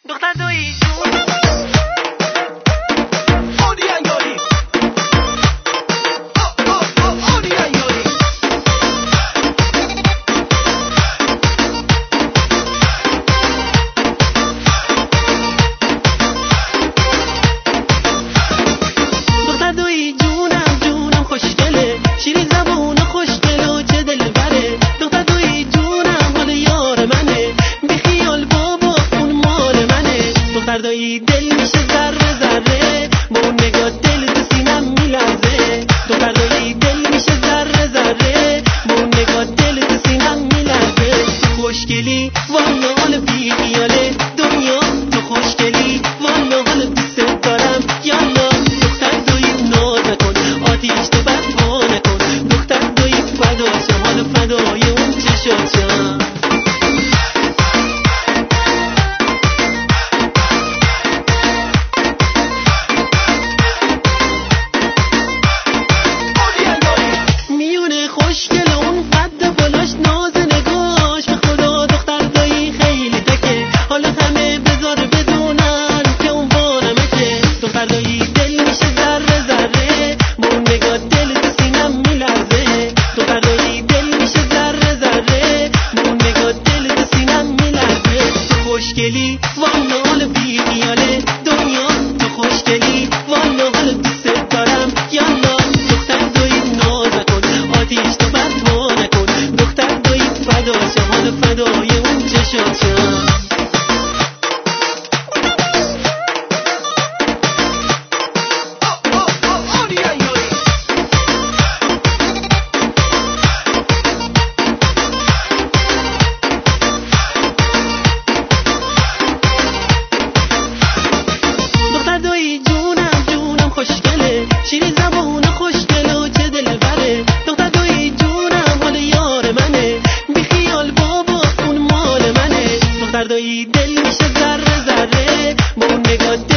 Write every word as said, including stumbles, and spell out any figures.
دختر دویی جون دایی دل میشه ذره ذره با اون نگاه دل تو سینم میلرزه دختر دایی دل میشه ذره ذره با اون نگاه دل تو سینم میلرزه تو خوشگلی والا حال بی خیاله دنیا تو خوشگلی والا حال دوست دارم یالا دختر دایی ناز نکن آتیش تو برپا نکن دختر دایی فداشم حالا فدای اون چشاشم خوشگل اون قد بالاش ناز نگاش به خدا دختر دایی خیلی تکه حالا همه بذار بدونن که اون بانمکه دختر دایی دل میشه ذره ذره با اون نگاه دل تو سینم میلرزه دختر دایی دل میشه ذره ذره با اون نگاه دل تو سینم میلرزه تو خوشگلی والا حال بی خیاله دنیا تو خوشگلی والا حال دوست دارم یالا دختر دایی ناز نکن آتیش تو برپا نکن دختر دایی فداشم حالا فدای اون چشاشم دختر دایی جونم جونم خوشگله شیرین زبون خوشگله و چه دلبره دختر دایی جونم حال یار منه بی خیال بابا اون مال منه دختر دایی دل میشه ذره ذره با اون نگاه